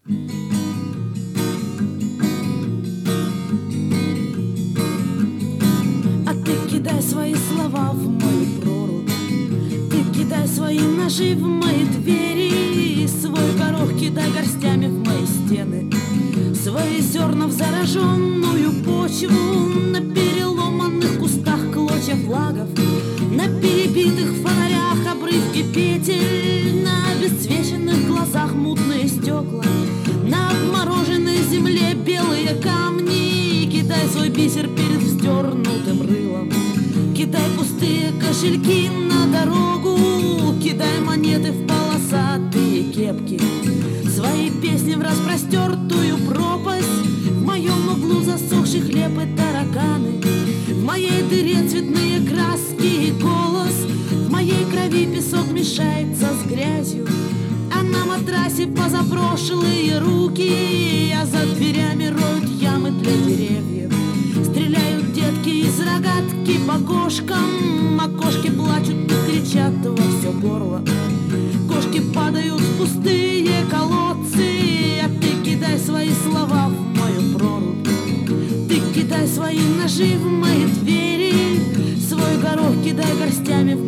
А ты кидай свои слова в мою прорубь, ты кидай свои ножи в мои двери, свой горох кидай горстями в мои стены, свои зерна в зараженную почву, на переломанных кустах клочья флагов, на перебитых фонарях обрывки петель, на обесцвеченных глазах мутные стекла, на обмороженной земле белые камни. Кидай свой бисер перед вздернутым рылом, кидай пустые кошельки на дорогу, кидай монеты в полосатые кепки, свои песни в распростертую пропасть. В моем углу засохший хлеб и тараканы, в моей дыре цветные краски и голос, в моей крови песок мешается с грязью, а на матрасе позаброшенные руки, а за дверями роют ямы для деревьев. Стреляют детки из рогатки по кошкам, а кошки плачут и кричат во все горло. Кошки падают в пустые колодцы, а ты кидай свои слова в мою прорубь, ты кидай свои ножи в мои двери, свой горох кидай горстями в